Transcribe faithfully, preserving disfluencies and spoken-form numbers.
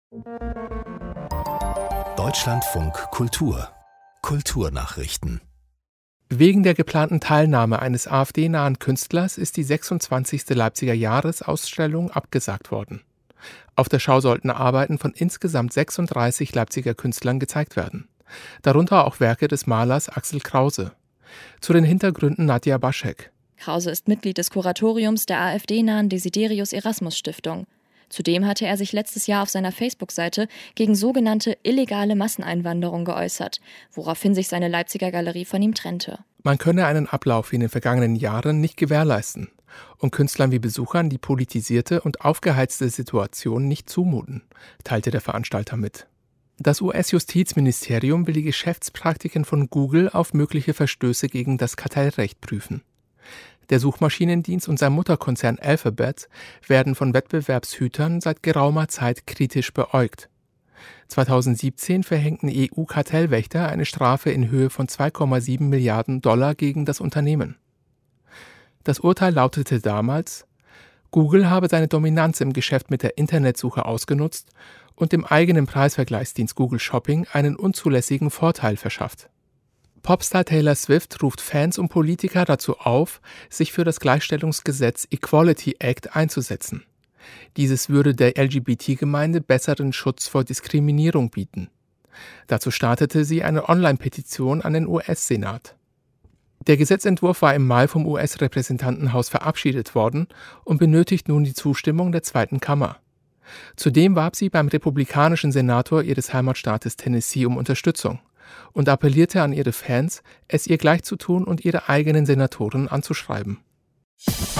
Deutschlandfunk Kultur Kulturnachrichten. Wegen der geplanten Teilnahme eines AfD-nahen Künstlers ist die sechsundzwanzigste Leipziger Jahresausstellung abgesagt worden. Auf der Schau sollten Arbeiten von insgesamt sechsunddreißig Leipziger Künstlern gezeigt werden. Darunter auch Werke des Malers Axel Krause. Zu den Hintergründen Nadja Baschek. Krause ist Mitglied des Kuratoriums der AfD-nahen Desiderius-Erasmus-Stiftung. Zudem hatte er sich letztes Jahr auf seiner Facebook-Seite gegen sogenannte illegale Masseneinwanderung geäußert, woraufhin sich seine Leipziger Galerie von ihm trennte. Man könne einen Ablauf wie in den vergangenen Jahren nicht gewährleisten und Künstlern wie Besuchern die politisierte und aufgeheizte Situation nicht zumuten, teilte der Veranstalter mit. Das U S-Justizministerium will die Geschäftspraktiken von Google auf mögliche Verstöße gegen das Kartellrecht prüfen. Der Suchmaschinendienst und sein Mutterkonzern Alphabet werden von Wettbewerbshütern seit geraumer Zeit kritisch beäugt. zweitausendsiebzehn verhängten E U-Kartellwächter eine Strafe in Höhe von zwei Komma sieben Milliarden Dollar gegen das Unternehmen. Das Urteil lautete damals: Google habe seine Dominanz im Geschäft mit der Internetsuche ausgenutzt und dem eigenen Preisvergleichsdienst Google Shopping einen unzulässigen Vorteil verschafft. Popstar Taylor Swift ruft Fans und Politiker dazu auf, sich für das Gleichstellungsgesetz Equality Act einzusetzen. Dieses würde der L G B T-Gemeinde besseren Schutz vor Diskriminierung bieten. Dazu startete sie eine Online-Petition an den U S-Senat. Der Gesetzentwurf war im Mai vom U S-Repräsentantenhaus verabschiedet worden und benötigt nun die Zustimmung der zweiten Kammer. Zudem warb sie beim republikanischen Senator ihres Heimatstaates Tennessee um Unterstützung und appellierte an ihre Fans, es ihr gleich zu tun und ihre eigenen Senatoren anzuschreiben.